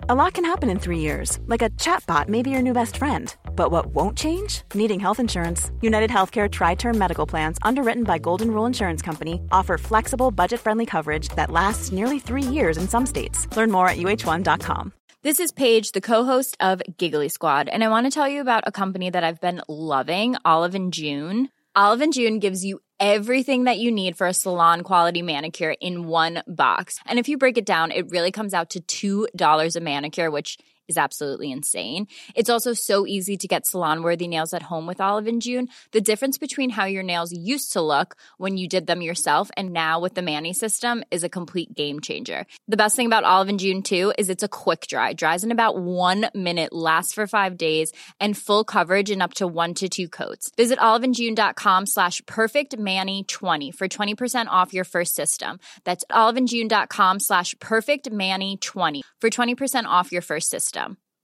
A lot can happen in 3 years, like a chatbot may be your new best friend. But what won't change? Needing health insurance. United Healthcare Tri-Term Medical Plans, underwritten by Golden Rule Insurance Company, offer flexible, budget-friendly coverage that lasts nearly 3 years in some states. Learn more at uh1.com. This is Paige, the co-host of Giggly Squad, and I want to tell you about a company that I've been loving, Olive & June. Olive & June gives you everything that you need for a salon-quality manicure in one box. And if you break it down, it really comes out to $2 a manicure, which is absolutely insane. It's also so easy to get salon-worthy nails at home with Olive & June. The difference between how your nails used to look when you did them yourself and now with the Mani system is a complete game changer. The best thing about Olive & June, too, is it's a quick dry. Dries in about 1 minute, lasts for 5 days, and full coverage in up to 1 to 2 coats. Visit oliveandjune.com/perfectmani20 for 20% off your first system. That's oliveandjune.com/perfectmani20 for 20% off your first system.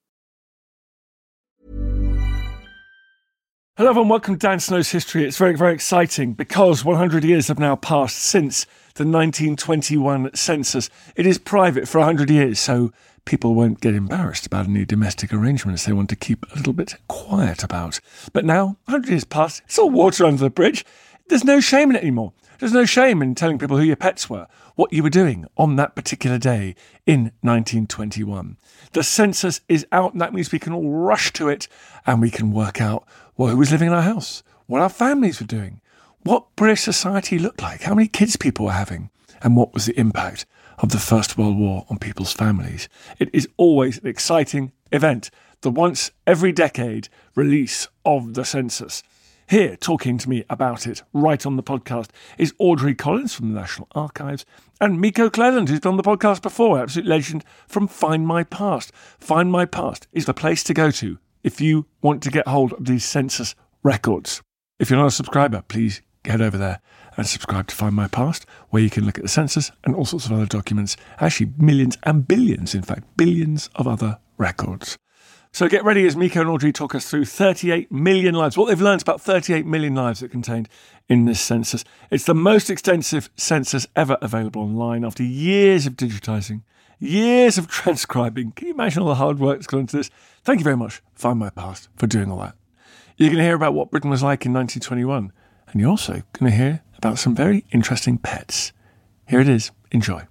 Hello everyone, welcome to Dan Snow's History. It's very, very exciting because 100 years have now passed since the 1921 census. It is private for 100 years, so people won't get embarrassed about any domestic arrangements they want to keep a little bit quiet about. But now, 100 years past, it's all water under the bridge. There's no shame in it anymore. There's no shame in telling people who your pets were, what you were doing on that particular day in 1921. The census is out, and that means we can all rush to it and we can work out who was living in our house, what our families were doing, what British society looked like, how many kids people were having, and what was the impact of the First World War on people's families. It is always an exciting event, the once every decade release of the census. Here, talking to me about it right on the podcast, is Audrey Collins from the National Archives and Miko Cleland, who's been on the podcast before, absolute legend from Find My Past. Find My Past is the place to go to if you want to get hold of these census records. If you're not a subscriber, please head over there and subscribe to Find My Past, where you can look at the census and all sorts of other documents, actually millions and billions, in fact, billions of other records. So get ready as Miko and Audrey talk us through 38 million lives, what they've learned about 38 million lives that are contained in this census. It's the most extensive census ever available online after years of digitising, years of transcribing. Can you imagine all the hard work that's gone into this? Thank you very much, Find My Past, for doing all that. You're going to hear about what Britain was like in 1921, and you're also going to hear about some very interesting pets. Here it is. Enjoy.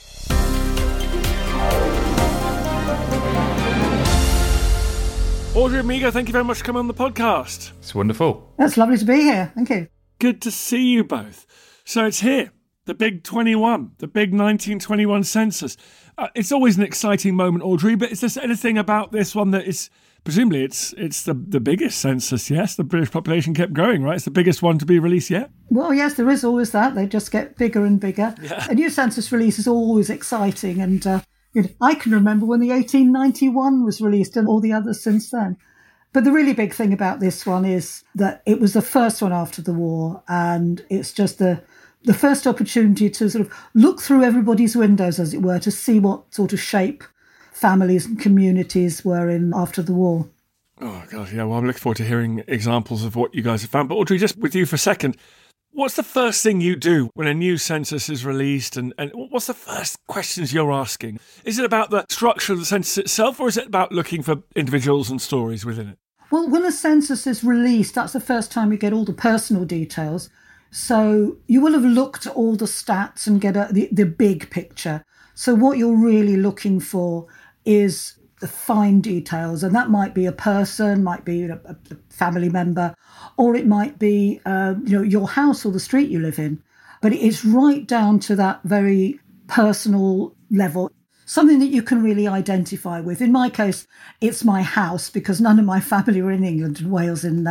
Audrey and Miko, thank you very much for coming on the podcast. It's wonderful. That's lovely to be here. Thank you. Good to see you both. So it's here, the big 21, the big 1921 census. It's always an exciting moment, Audrey, but is there anything about this one that is, presumably it's the biggest census, yes? The British population kept growing, right? It's the biggest one to be released yet? Well, yes, there is always that. They just get bigger and bigger. Yeah. A new census release is always exciting, and I can remember when the 1891 was released and all the others since then. But the really big thing about this one is that it was the first one after the war, and it's just the first opportunity to sort of look through everybody's windows, as it were, to see what sort of shape families and communities were in after the war. Oh, God, yeah. Well, I'm looking forward to hearing examples of what you guys have found. But Audrey, just with you for a second, what's the first thing you do when a new census is released, and what's the first questions you're asking? Is it about the structure of the census itself, or is it about looking for individuals and stories within it? Well, when a census is released, that's the first time you get all the personal details. So you will have looked at all the stats and get the big picture. So what you're really looking for is the fine details, and that might be a person, might be a family member, or it might be your house or the street you live in. But it's right down to that very personal level, something that you can really identify with. In my case, it's my house, because none of my family were in England and Wales in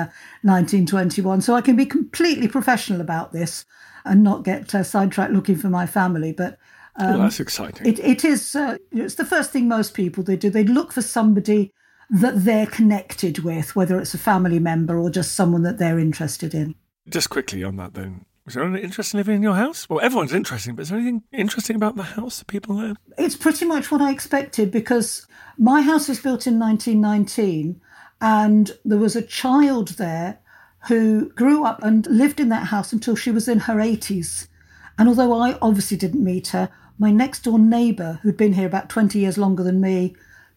1921, so I can be completely professional about this and not get sidetracked looking for my family. But that's exciting. It is. It's the first thing most people they do. They look for somebody that they're connected with, whether it's a family member or just someone that they're interested in. Just quickly on that then, was there anything interesting living in your house? Well, everyone's interesting, but is there anything interesting about the house, the people there? It's pretty much what I expected, because my house was built in 1919 and there was a child there who grew up and lived in that house until she was in her 80s. And although I obviously didn't meet her, my next door neighbour, who'd been here about 20 years longer than me,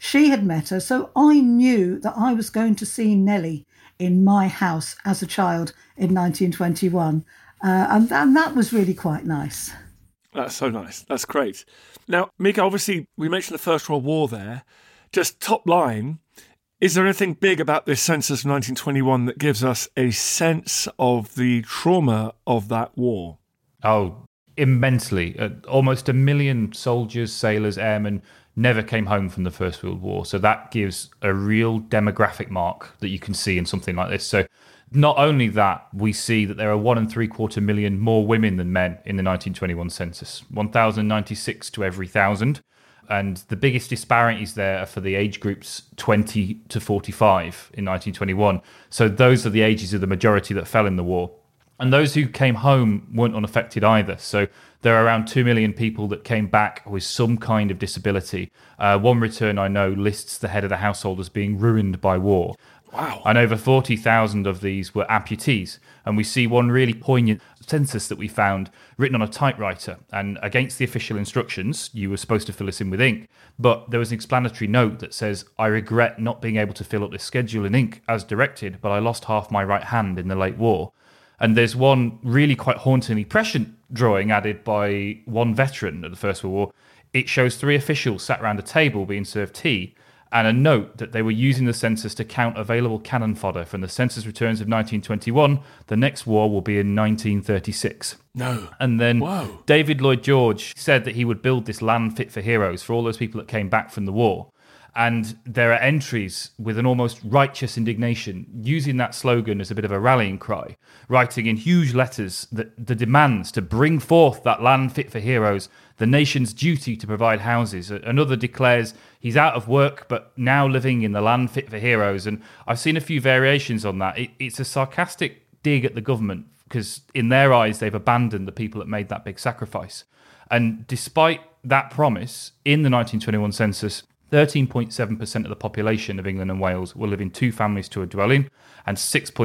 She had met her. So I knew that I was going to see Nellie in my house as a child in 1921. And that was really quite nice. That's so nice. That's great. Now, Mika, obviously, we mentioned the First World War there. Just top line, is there anything big about this census of 1921 that gives us a sense of the trauma of that war? Oh, immensely. Almost 1 million soldiers, sailors, airmen never came home from the First World War. So that gives a real demographic mark that you can see in something like this. So not only that, we see that there are 1.75 million more women than men in the 1921 census, 1,096 to every 1,000. And the biggest disparities there are for the age groups 20 to 45 in 1921. So those are the ages of the majority that fell in the war. And those who came home weren't unaffected either. So there are around 2 million people that came back with some kind of disability. One return I know lists the head of the household as being ruined by war. Wow. And over 40,000 of these were amputees. And we see one really poignant census that we found written on a typewriter. And against the official instructions, you were supposed to fill this in with ink. But there was an explanatory note that says, "I regret not being able to fill up this schedule in ink as directed, but I lost half my right hand in the late war." And there's one really quite hauntingly prescient drawing added by one veteran of the First World War. It shows 3 officials sat around a table being served tea, and a note that they were using the census to count available cannon fodder from the census returns of 1921. The next war will be in 1936. No. And then Whoa. David Lloyd George said that he would build this land fit for heroes for all those people that came back from the war. And there are entries with an almost righteous indignation, using that slogan as a bit of a rallying cry, writing in huge letters that the demands to bring forth that land fit for heroes, the nation's duty to provide houses. Another declares he's out of work, but now living in the land fit for heroes. And I've seen a few variations on that. It's a sarcastic dig at the government, because in their eyes, they've abandoned the people that made that big sacrifice. And despite that promise, in the 1921 census, 13.7% of the population of England and Wales were living 2 families to a dwelling, and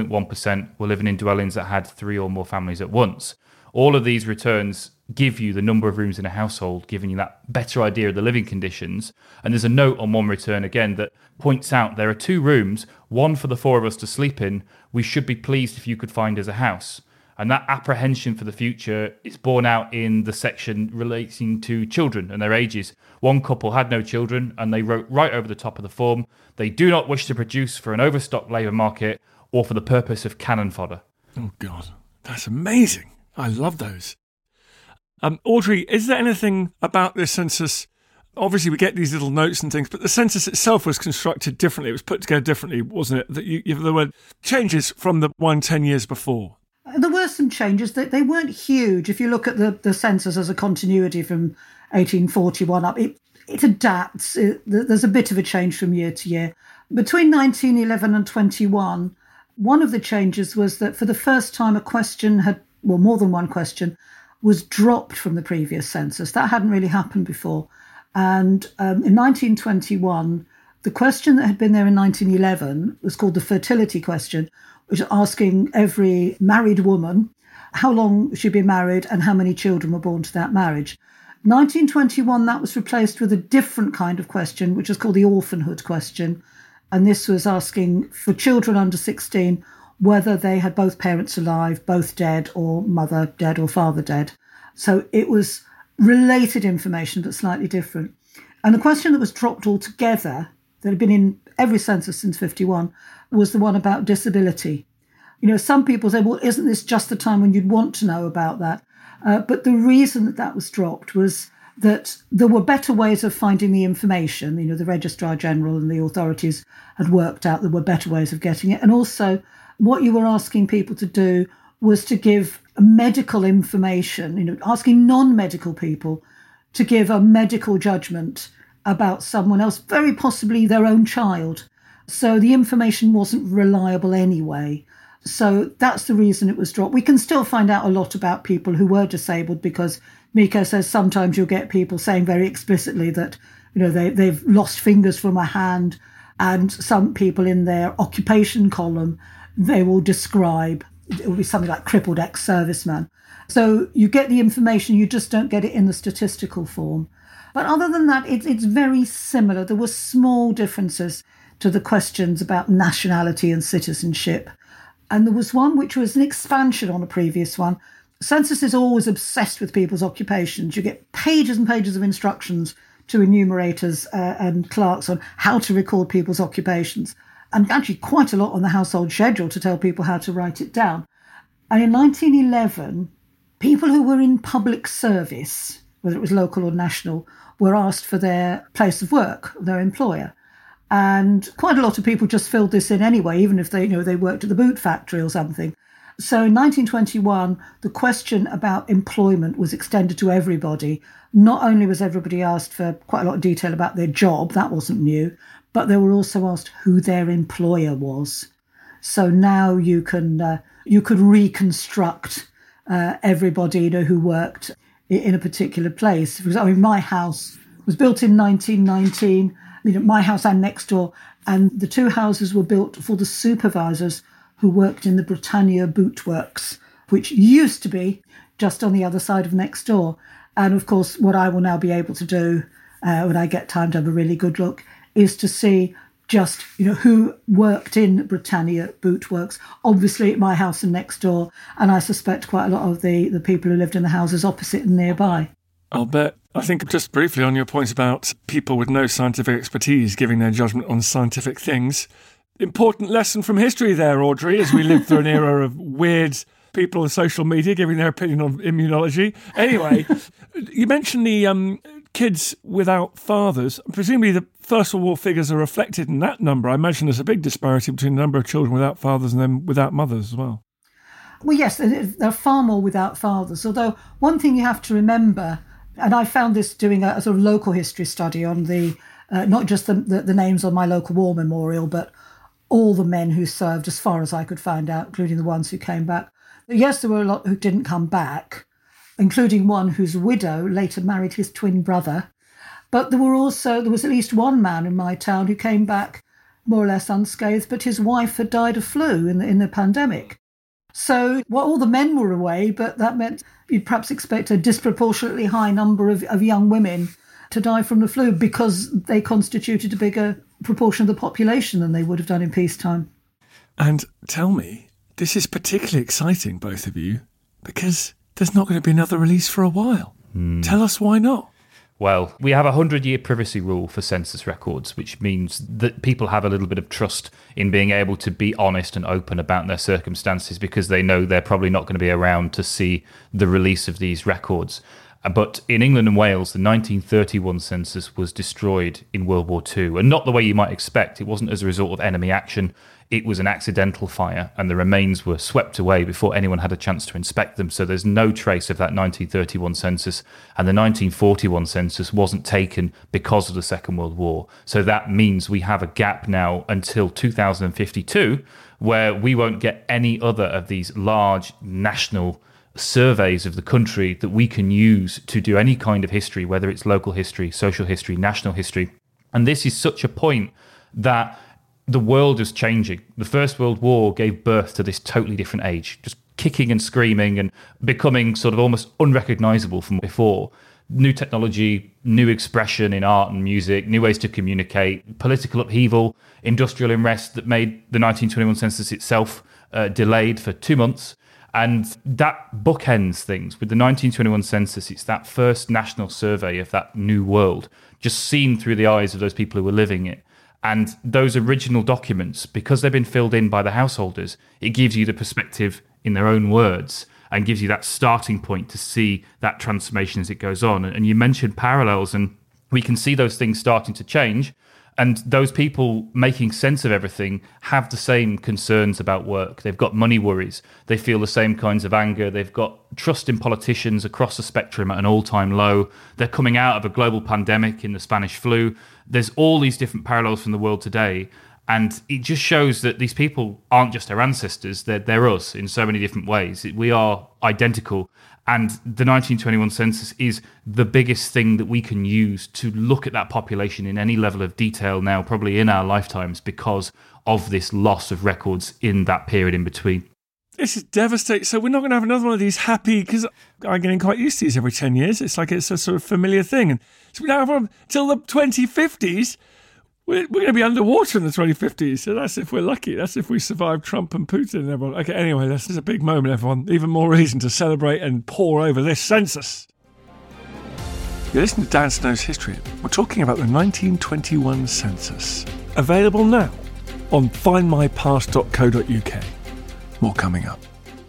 6.1% were living in dwellings that had 3 or more families at once. All of these returns give you the number of rooms in a household, giving you that better idea of the living conditions. And there's a note on one return again that points out there are 2 rooms, one for the 4 of us to sleep in. We should be pleased if you could find us a house. And that apprehension for the future is borne out in the section relating to children and their ages. One couple had no children, and they wrote right over the top of the form, they do not wish to produce for an overstocked labour market or for the purpose of cannon fodder. Oh, God. That's amazing. I love those. Audrey, is there anything about this census? Obviously, we get these little notes and things, but the census itself was constructed differently. It was put together differently, wasn't it? That there were changes from the one 10 years before. There were some changes. They weren't huge. If you look at the census as a continuity from 1841 up, it adapts. There's a bit of a change from year to year. Between 1911 and 21, one of the changes was that for the first time a question more than one question, was dropped from the previous census. That hadn't really happened before. And in 1921, the question that had been there in 1911 was called the fertility question, which is asking every married woman how long she'd been married and how many children were born to that marriage. 1921, that was replaced with a different kind of question, which is called the orphanhood question. And this was asking for children under 16 whether they had both parents alive, both dead, or mother dead or father dead. So it was related information, but slightly different. And the question that was dropped altogether, that had been in every census since 51, was the one about disability. You know, some people say, well, isn't this just the time when you'd want to know about that? But the reason that was dropped was that there were better ways of finding the information. You know, the Registrar General and the authorities had worked out there were better ways of getting it. And also, what you were asking people to do was to give medical information, you know, asking non-medical people to give a medical judgment about someone else, very possibly their own child. So the information wasn't reliable anyway. So that's the reason it was dropped. We can still find out a lot about people who were disabled, because Mika says sometimes you'll get people saying very explicitly that, you know, they've lost fingers from a hand, and some people in their occupation column, they will describe, it will be something like crippled ex-serviceman. So you get the information, you just don't get it in the statistical form. But other than that, it's very similar. There were small differences to the questions about nationality and citizenship. And there was one which was an expansion on a previous one. Census is always obsessed with people's occupations. You get pages and pages of instructions to enumerators and clerks on how to record people's occupations, and actually quite a lot on the household schedule to tell people how to write it down. And in 1911, people who were in public service, whether it was local or national, were asked for their place of work, their employer. And quite a lot of people just filled this in anyway, even if they worked at the boot factory or something. So in 1921, the question about employment was extended to everybody. Not only was everybody asked for quite a lot of detail about their job, that wasn't new, but they were also asked who their employer was. So now you could reconstruct everybody who worked in a particular place. For example, my house was built in 1919. My house and next door, and the two houses were built for the supervisors who worked in the Britannia Boot Works, which used to be just on the other side of next door. And of course, what I will now be able to do when I get time to have a really good look is to see just who worked in Britannia Boot Works. Obviously, my house and next door, and I suspect quite a lot of the people who lived in the houses opposite and nearby. I'll bet. I think just briefly on your point about people with no scientific expertise giving their judgment on scientific things. Important lesson from history there, Audrey, as we live through an era of weird people on social media giving their opinion on immunology. Anyway, you mentioned the kids without fathers. Presumably the First World War figures are reflected in that number. I imagine there's a big disparity between the number of children without fathers and them without mothers as well. Well, yes, there are far more without fathers, although one thing you have to remember, and I found this doing a sort of local history study on the not just the names on my local war memorial, but all the men who served as far as I could find out, including the ones who came back. Yes, there were a lot who didn't come back, including one whose widow later married his twin brother. But there was at least one man in my town who came back more or less unscathed, but his wife had died of flu in the pandemic. So all the men were away, but that meant you'd perhaps expect a disproportionately high number of young women to die from the flu because they constituted a bigger proportion of the population than they would have done in peacetime. And tell me, this is particularly exciting, both of you, because there's not going to be another release for a while. Tell us why not. Well, we have a 100-year privacy rule for census records, which means that people have a little bit of trust in being able to be honest and open about their circumstances because they know they're probably not going to be around to see the release of these records. But in England and Wales, the 1931 census was destroyed in World War II, and not the way you might expect. It wasn't as a result of enemy action. It was an accidental fire, and the remains were swept away before anyone had a chance to inspect them. So there's no trace of that 1931 census, and the 1941 census wasn't taken because of the Second World War. So that means we have a gap now until 2052, where we won't get any other of these large national surveys of the country that we can use to do any kind of history, whether it's local history, social history, national history. And this is such a point that the world is changing. The First World War gave birth to this totally different age, just kicking and screaming and becoming sort of almost unrecognizable from before. New technology, new expression in art and music, new ways to communicate, political upheaval, industrial unrest that made the 1921 census itself delayed for 2 months. And that bookends things. With the 1921 census, it's that first national survey of that new world, just seen through the eyes of those people who were living it. And those original documents, because they've been filled in by the householders, it gives you the perspective in their own words and gives you that starting point to see that transformation as it goes on. And you mentioned parallels, and we can see those things starting to change. And those people making sense of everything have the same concerns about work. They've got money worries. They feel the same kinds of anger. They've got trust in politicians across the spectrum at an all-time low. They're coming out of a global pandemic in the Spanish flu. There's all these different parallels from the world today. And it just shows that these people aren't just our ancestors. They're us in so many different ways. We are identical. And the 1921 census is the biggest thing that we can use to look at that population in any level of detail now, probably in our lifetimes, because of this loss of records in that period in between. This is devastating. So we're not going to have another one of these happy, because I'm getting quite used to these every 10 years. It's like it's a sort of familiar thing. And so we don't have one till the 2050s. We're going to be underwater in the 2050s. So that's if we're lucky. That's if we survive Trump and Putin and everyone. Okay, anyway, this is a big moment, everyone. Even more reason to celebrate and pore over this census. You're listening to Dan Snow's History. We're talking about the 1921 census. Available now on findmypast.co.uk. More coming up.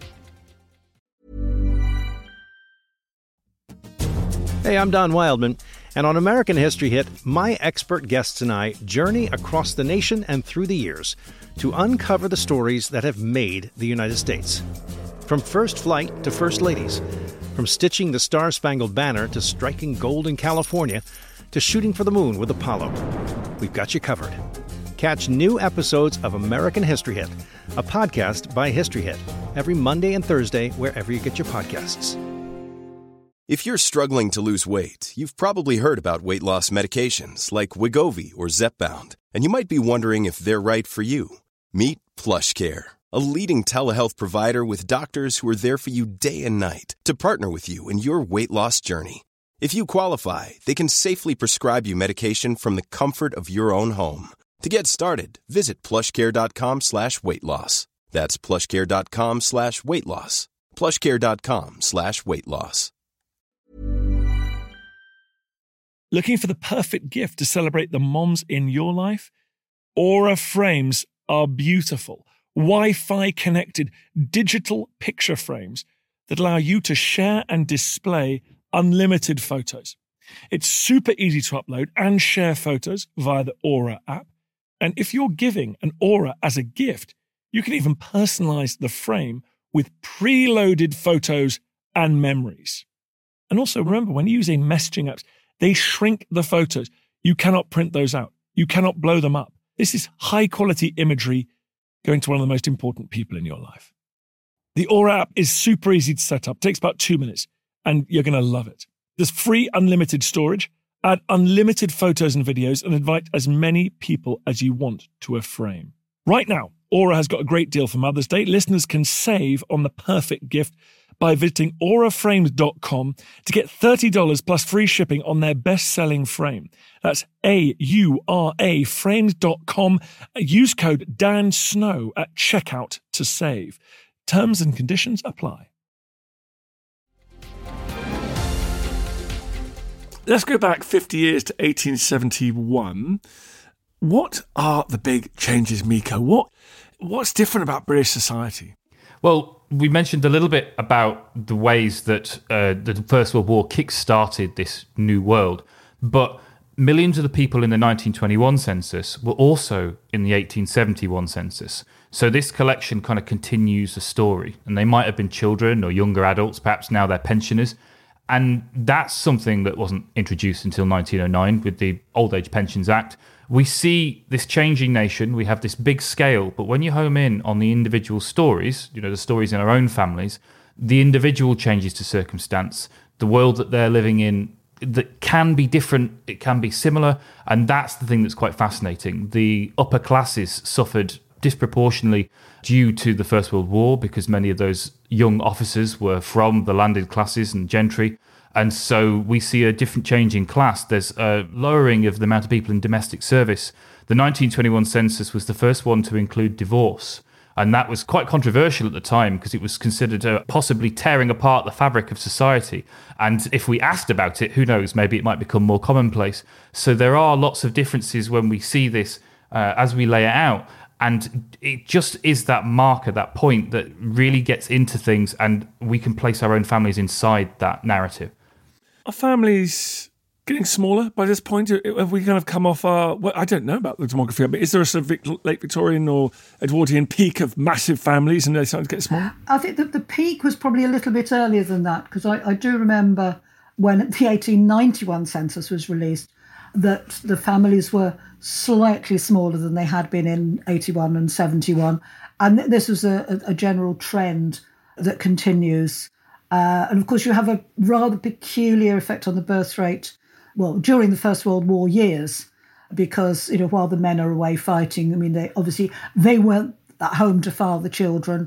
Hey, I'm Don Wildman, and on American History Hit, my expert guests and I journey across the nation and through the years to uncover the stories that have made the United States. From first flight to first ladies, from stitching the Star-Spangled Banner to striking gold in California to shooting for the moon with Apollo. We've got you covered. Catch new episodes of American History Hit, a podcast by History Hit, every Monday and Thursday wherever you get your podcasts. If you're struggling to lose weight, you've probably heard about weight loss medications like Wegovy or Zepbound, and you might be wondering if they're right for you. Meet PlushCare, a leading telehealth provider with doctors who are there for you day and night to partner with you in your weight loss journey. If you qualify, they can safely prescribe you medication from the comfort of your own home. To get started, visit plushcare.com/weightloss. That's plushcare.com/weightloss. plushcare.com/weightloss. Looking for the perfect gift to celebrate the moms in your life? Aura frames are beautiful, Wi-Fi connected digital picture frames that allow you to share and display unlimited photos. It's super easy to upload and share photos via the Aura app. And if you're giving an Aura as a gift, you can even personalize the frame with preloaded photos and memories. And also remember, when using messaging apps, they shrink the photos. You cannot print those out. You cannot blow them up. This is high quality imagery going to one of the most important people in your life. The Aura app is super easy to set up. It takes about 2 minutes and you're going to love it. There's free unlimited storage. Add unlimited photos and videos and invite as many people as you want to a frame. Right now, Aura has got a great deal for Mother's Day. Listeners can save on the perfect gift by visiting auraframes.com to get $30 plus free shipping on their best-selling frame. That's AURA frames.com. Use code DANSNOW at checkout to save. Terms and conditions apply. Let's go back 50 years to 1871. What are the big changes, Miko? What's different about British society? Well, we mentioned a little bit about the ways that the First World War kick-started this new world, but millions of the people in the 1921 census were also in the 1871 census. So this collection kind of continues the story, and they might have been children or younger adults, perhaps now they're pensioners. And that's something that wasn't introduced until 1909 with the Old Age Pensions Act. We see this changing nation, we have this big scale, but when you home in on the individual stories, the stories in our own families, the individual changes to circumstance, the world that they're living in, that can be different, it can be similar, and that's the thing that's quite fascinating. The upper classes suffered disproportionately due to the First World War because many of those young officers were from the landed classes and gentry. And so we see a different change in class. There's a lowering of the amount of people in domestic service. The 1921 census was the first one to include divorce. And that was quite controversial at the time because it was considered possibly tearing apart the fabric of society. And if we asked about it, who knows, maybe it might become more commonplace. So there are lots of differences when we see this as we lay it out. And it just is that marker, that point that really gets into things, and we can place our own families inside that narrative. Are families getting smaller by this point? Have we kind of come off our... Well, I don't know about the demography, but is there a sort of late Victorian or Edwardian peak of massive families and they're starting to get smaller? I think that the peak was probably a little bit earlier than that, because I do remember when the 1891 census was released, that the families were slightly smaller than they had been in 81 and 71. And this was a general trend that continues. And of course, you have a rather peculiar effect on the birth rate, well, during the First World War years, because, while the men are away fighting, I mean, they weren't at home to father children.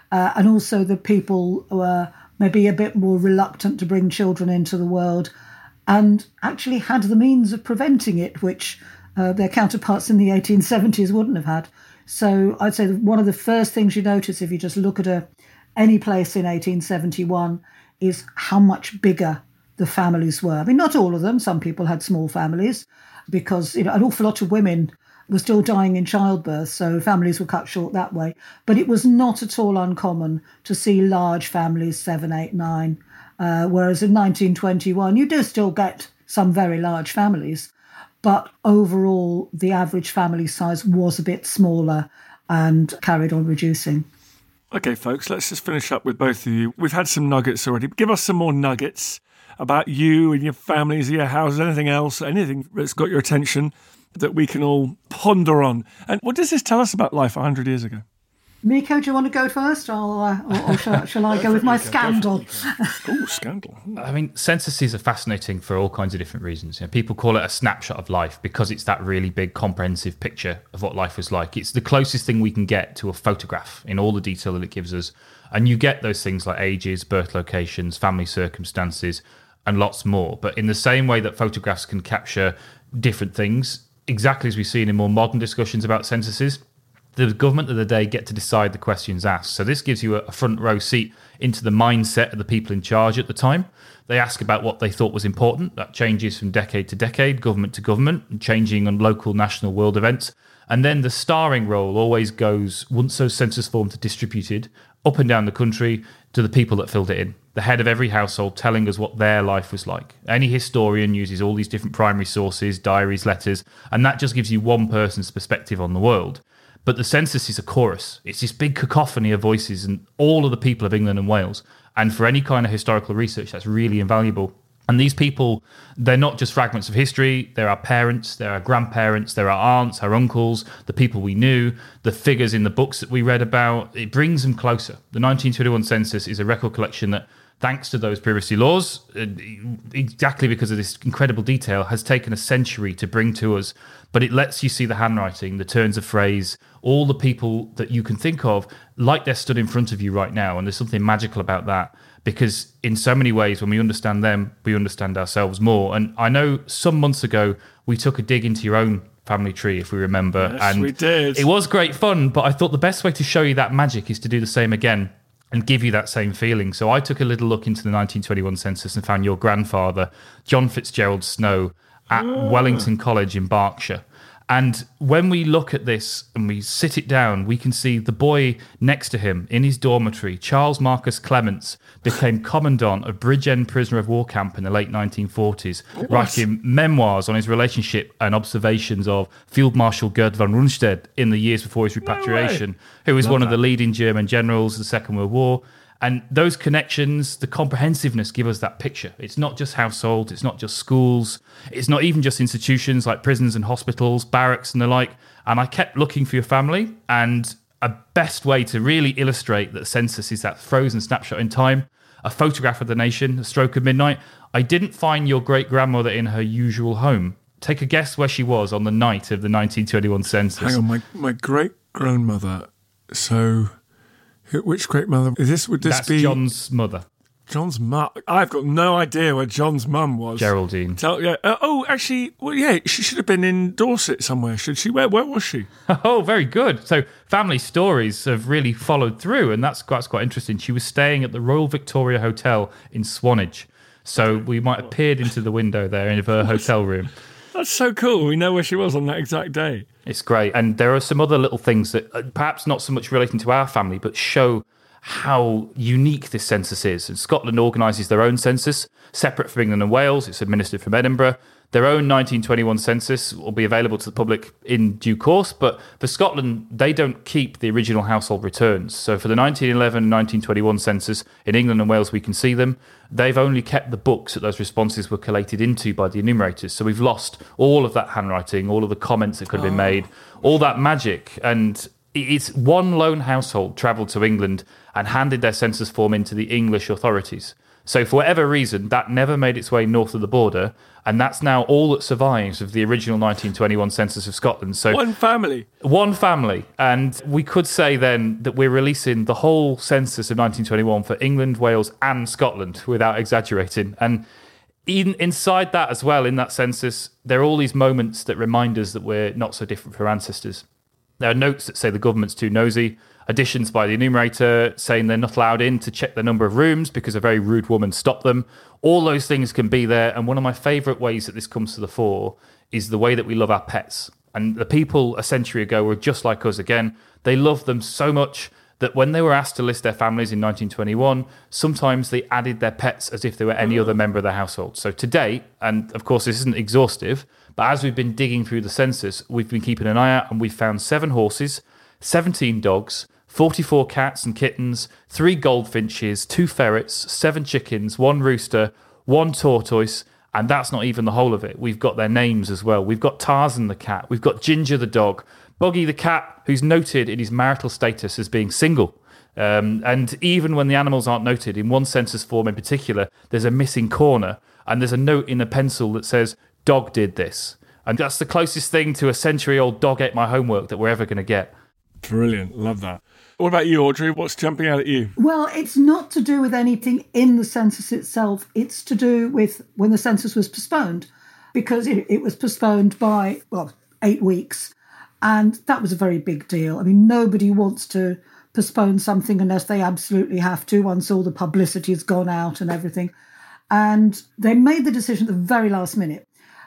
and also the people were maybe a bit more reluctant to bring children into the world and actually had the means of preventing it, which their counterparts in the 1870s wouldn't have had. So I'd say that one of the first things you notice if you just look at any place in 1871 is how much bigger the families were. I mean, not all of them. Some people had small families because an awful lot of women were still dying in childbirth, so families were cut short that way. But it was not at all uncommon to see large families, 7, 8, 9, whereas in 1921 you do still get some very large families, but overall the average family size was a bit smaller and carried on reducing. Okay, folks, let's just finish up with both of you. We've had some nuggets already. Give us some more nuggets about you and your families, your houses, anything else, anything that's got your attention that we can all ponder on. And what does this tell us about life 100 years ago? Miko, do you want to go first, or shall I go with my scandal? Oh, scandal. I mean, censuses are fascinating for all kinds of different reasons. People call it a snapshot of life because it's that really big, comprehensive picture of what life was like. It's the closest thing we can get to a photograph in all the detail that it gives us. And you get those things like ages, birth locations, family circumstances, and lots more. But in the same way that photographs can capture different things, exactly as we've seen in more modern discussions about censuses, the government of the day get to decide the questions asked. So this gives you a front row seat into the mindset of the people in charge at the time. They ask about what they thought was important. That changes from decade to decade, government to government, changing on local, national, world events. And then the starring role always goes, once those census forms are distributed, up and down the country to the people that filled it in. The head of every household telling us what their life was like. Any historian uses all these different primary sources, diaries, letters, and that just gives you one person's perspective on the world. But the census is a chorus. It's this big cacophony of voices and all of the people of England and Wales. And for any kind of historical research, that's really invaluable. And these people, they're not just fragments of history. They're our parents, they're our grandparents, they're our aunts, our uncles, the people we knew, the figures in the books that we read about. It brings them closer. The 1921 census is a record collection that, thanks to those privacy laws, exactly because of this incredible detail, has taken a century to bring to us. But it lets you see the handwriting, the turns of phrase, all the people that you can think of like they're stood in front of you right now. And there's something magical about that, because in so many ways, when we understand them, we understand ourselves more. And I know some months ago, we took a dig into your own family tree, if we remember. Yes, and we did. It was great fun, but I thought the best way to show you that magic is to do the same again and give you that same feeling. So I took a little look into the 1921 census and found your grandfather, John Fitzgerald Snow, at Wellington College in Berkshire. And when we look at this and we sit it down, we can see the boy next to him in his dormitory, Charles Marcus Clements, became commandant of Bridgend prisoner of war camp in the late 1940s, writing memoirs on his relationship and observations of Field Marshal Gerd von Rundstedt in the years before his repatriation, who was one of the leading German generals of the Second World War. And those connections, the comprehensiveness, give us that picture. It's not just households, it's not just schools, it's not even just institutions like prisons and hospitals, barracks and the like. And I kept looking for your family, and a best way to really illustrate that census is that frozen snapshot in time, a photograph of the nation, a stroke of midnight. I didn't find your great-grandmother in her usual home. Take a guess where she was on the night of the 1921 census. Hang on, my great-grandmother, so... Which great mother? Would this That's be John's mother. John's mum? I've got no idea where John's mum was. Geraldine. Actually, she should have been in Dorset somewhere, should she? Where was she? Oh, very good. So family stories have really followed through, and that's quite interesting. She was staying at the Royal Victoria Hotel in Swanage. So we might have peered into the window there in her hotel room. That's so cool. We know where she was on that exact day. It's great. And there are some other little things that perhaps not so much relating to our family, but show how unique this census is. And Scotland organises their own census, separate from England and Wales. It's administered from Edinburgh. Their own 1921 census will be available to the public in due course. But for Scotland, they don't keep the original household returns. So for the 1911 and 1921 census, in England and Wales, we can see them. They've only kept the books that those responses were collated into by the enumerators. So we've lost all of that handwriting, all of the comments that could have been made, all that magic. And it's one lone household travelled to England and handed their census form into the English authorities. So for whatever reason, that never made its way north of the border, and that's now all that survives of the original 1921 census of Scotland. So One family. One family. And we could say then that we're releasing the whole census of 1921 for England, Wales and Scotland, without exaggerating. And inside that as well, in that census, there are all these moments that remind us that we're not so different from our ancestors. There are notes that say the government's too nosy, additions by the enumerator saying they're not allowed in to check the number of rooms because a very rude woman stopped them. All those things can be there. And one of my favourite ways that this comes to the fore is the way that we love our pets. And the people a century ago were just like us again. They loved them so much that when they were asked to list their families in 1921, sometimes they added their pets as if they were any other member of the household. So to date, and of course this isn't exhaustive, but as we've been digging through the census, we've been keeping an eye out and we've found 7 horses, 17 dogs, 44 cats and kittens, 3 goldfinches, 2 ferrets, 7 chickens, 1 rooster, 1 tortoise, and that's not even the whole of it. We've got their names as well. We've got Tarzan the cat, we've got Ginger the dog, Boggy the cat, who's noted in his marital status as being single. And even when the animals aren't noted, in one census form in particular, there's a missing corner, and there's a note in a pencil that says, "Dog did this." And that's the closest thing to a century-old dog ate my homework that we're ever going to get. Brilliant. Love that. What about you, Audrey? What's jumping out at you? Well, it's not to do with anything in the census itself. It's to do with when the census was postponed, because it was postponed by, 8 weeks. And that was a very big deal. I mean, nobody wants to postpone something unless they absolutely have to, once all the publicity has gone out and everything. And they made the decision at the very last minute.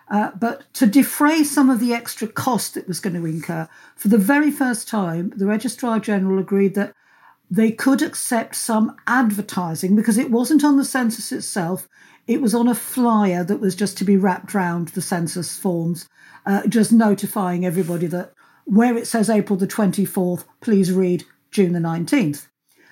But to defray some of the extra cost it was going to incur, for the very first time, the Registrar General agreed that they could accept some advertising, because it wasn't on the census itself. It was on a flyer that was just to be wrapped round the census forms, just notifying everybody that where it says April the 24th, please read June the 19th.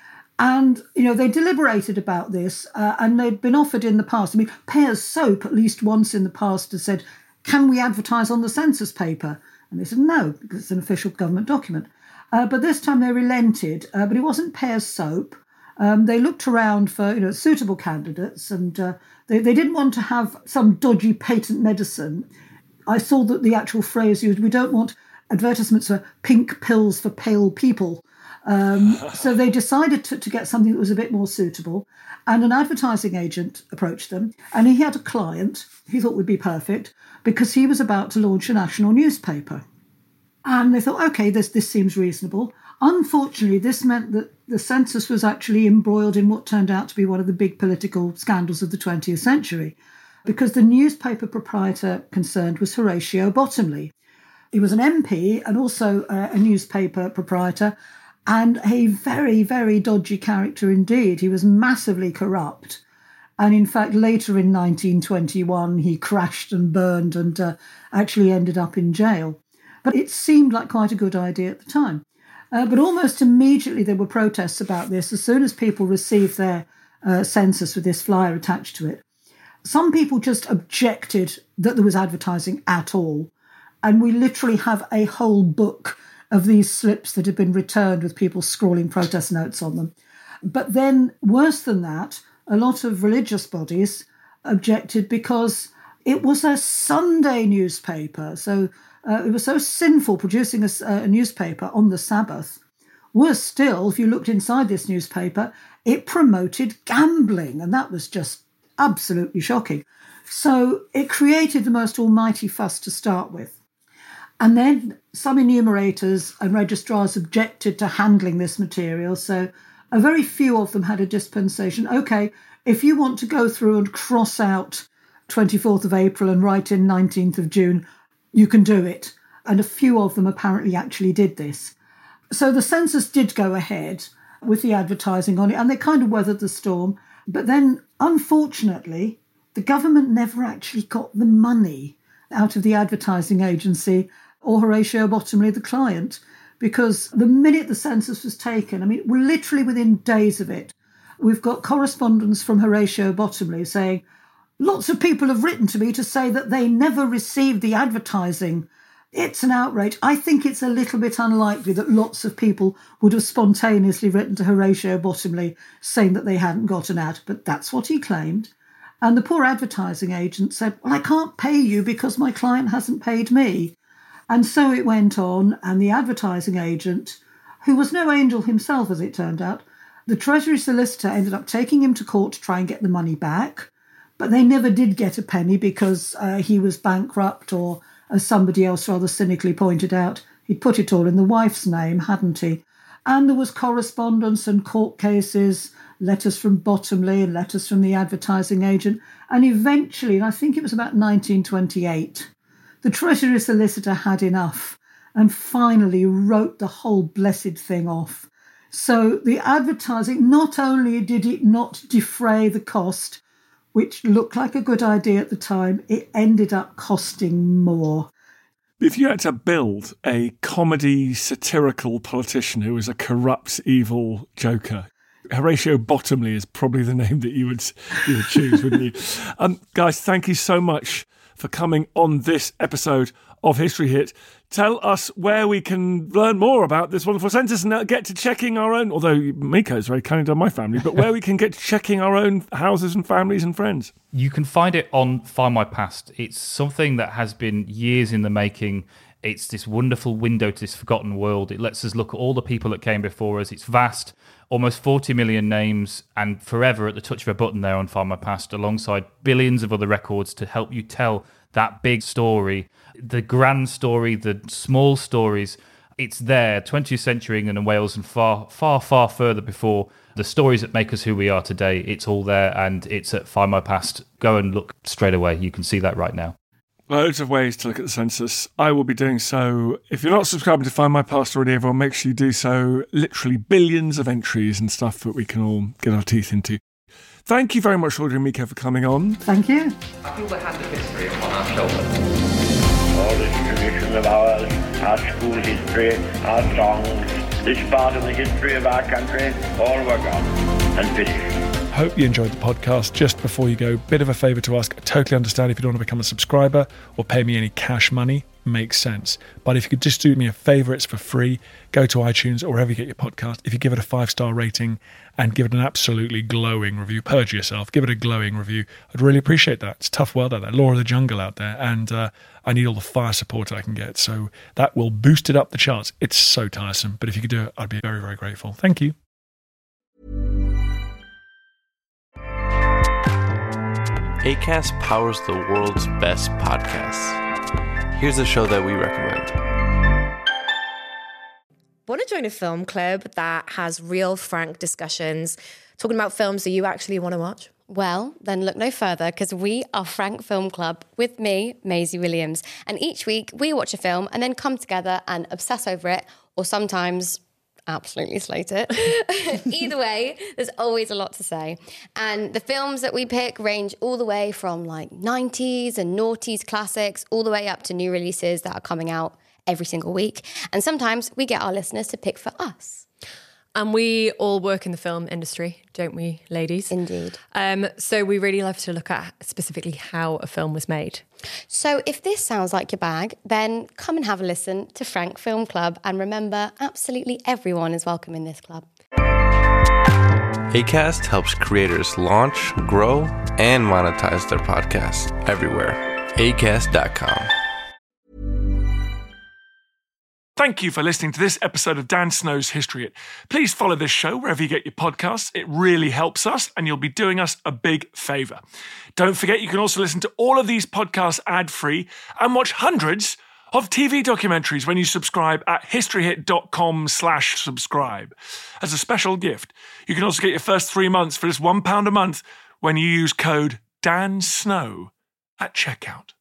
And, they deliberated about this, and they'd been offered in the past. I mean, Pears Soap, at least once in the past, has said, can we advertise on the census paper? And they said no, because it's an official government document. But this time they relented, but it wasn't Pears Soap. They looked around for, suitable candidates, and they didn't want to have some dodgy patent medicine. I saw that the actual phrase used, we don't want advertisements for pink pills for pale people. So they decided to get something that was a bit more suitable. And an advertising agent approached them, and he had a client he thought would be perfect because he was about to launch a national newspaper. And they thought, OK, this seems reasonable. Unfortunately, this meant that the census was actually embroiled in what turned out to be one of the big political scandals of the 20th century, because the newspaper proprietor concerned was Horatio Bottomley. He was an MP and also a newspaper proprietor, and a very, very dodgy character indeed. He was massively corrupt. And in fact, later in 1921, he crashed and burned and actually ended up in jail. But it seemed like quite a good idea at the time. But almost immediately there were protests about this as soon as people received their census with this flyer attached to it. Some people just objected that there was advertising at all. And we literally have a whole book of these slips that have been returned with people scrawling protest notes on them. But then, worse than that, a lot of religious bodies objected because it was a Sunday newspaper. So it was so sinful producing a newspaper on the Sabbath. Worse still, if you looked inside this newspaper, it promoted gambling, and that was just absolutely shocking. So it created the most almighty fuss to start with. And then some enumerators and registrars objected to handling this material. So a very few of them had a dispensation. OK, if you want to go through and cross out 24th of April and write in 19th of June, you can do it. And a few of them apparently actually did this. So the census did go ahead with the advertising on it, and they kind of weathered the storm. But then, unfortunately, the government never actually got the money out of the advertising agency or Horatio Bottomley, the client, because the minute the census was taken, I mean, we're literally within days of it, we've got correspondence from Horatio Bottomley saying, lots of people have written to me to say that they never received the advertising It's an outrage. I think it's a little bit unlikely that lots of people would have spontaneously written to Horatio Bottomley saying that they hadn't got an ad, but that's what he claimed. And the poor advertising agent said, well, I can't pay you because my client hasn't paid me. And so it went on, and the advertising agent, who was no angel himself, as it turned out, the Treasury solicitor ended up taking him to court to try and get the money back. But they never did get a penny because he was bankrupt, or, as somebody else rather cynically pointed out, he'd put it all in the wife's name, hadn't he? And there was correspondence and court cases, letters from Bottomley and letters from the advertising agent. And eventually, and I think it was about 1928, the Treasury solicitor had enough and finally wrote the whole blessed thing off. So the advertising, not only did it not defray the cost, which looked like a good idea at the time, it ended up costing more. If you had to build a comedy, satirical politician who was a corrupt, evil joker, Horatio Bottomley is probably the name that you would choose, wouldn't you? Guys, thank you so much for coming on this episode of History Hit. Tell us where we can learn more about this wonderful census and get to checking our own, although Miko is very kind to my family, but where we can get to checking our own houses and families and friends. You can find it on Find My Past. It's something that has been years in the making. It's this wonderful window to this forgotten world. It lets us look at all the people that came before us. It's vast, almost 40 million names, and forever at the touch of a button there on Find My Past, alongside billions of other records to help you tell that big story, the grand story, the small stories. It's there, 20th century England and Wales, and far, far, far further before the stories that make us who we are today. It's all there, and it's at Find My Past. Go and look straight away. You can see that right now. Loads of ways to look at the census. I will be doing so. If you're not subscribing to Find My Past already, everyone, make sure you do so. Literally billions of entries and stuff that we can all get our teeth into. Thank you very much, Audrey and Miko, for coming on. Thank you. I feel the hand of history upon our shoulders. All this tradition of ours, our school history, our songs, this part of the history of our country, all were gone and finished. Hope you enjoyed the podcast. Just before you go, bit of a favour to ask. I totally understand if you don't want to become a subscriber or pay me any cash money. Makes sense. But if you could just do me a favour, it's for free. Go to iTunes or wherever you get your podcast. If you give it a 5-star rating and give it an absolutely glowing review, purge yourself, give it a glowing review. I'd really appreciate that. It's a tough world out there, law of the jungle out there, and I need all the fire support I can get. So that will boost it up the charts. It's so tiresome. But if you could do it, I'd be very, very grateful. Thank you. Acast powers the world's best podcasts. Here's a show that we recommend. Want to join a film club that has real, frank discussions, talking about films that you actually want to watch? Well, then look no further, because we are Frank Film Club with me, Maisie Williams. And each week we watch a film and then come together and obsess over it, or sometimes absolutely slate it. Either way, there's always a lot to say. And the films that we pick range all the way from like 90s and noughties classics, all the way up to new releases that are coming out every single week. And sometimes we get our listeners to pick for us. And we all work in the film industry, don't we, ladies? Indeed. So we really love to look at specifically how a film was made. So if this sounds like your bag, then come and have a listen to Frank Film Club. And remember, absolutely everyone is welcome in this club. Acast helps creators launch, grow, and monetize their podcasts everywhere. Acast.com. Thank you for listening to this episode of Dan Snow's History Hit. Please follow this show wherever you get your podcasts. It really helps us, and you'll be doing us a big favour. Don't forget, you can also listen to all of these podcasts ad-free and watch hundreds of TV documentaries when you subscribe at historyhit.com/subscribe. As a special gift, you can also get your first 3 months for just £1 a month when you use code DANSNOW at checkout.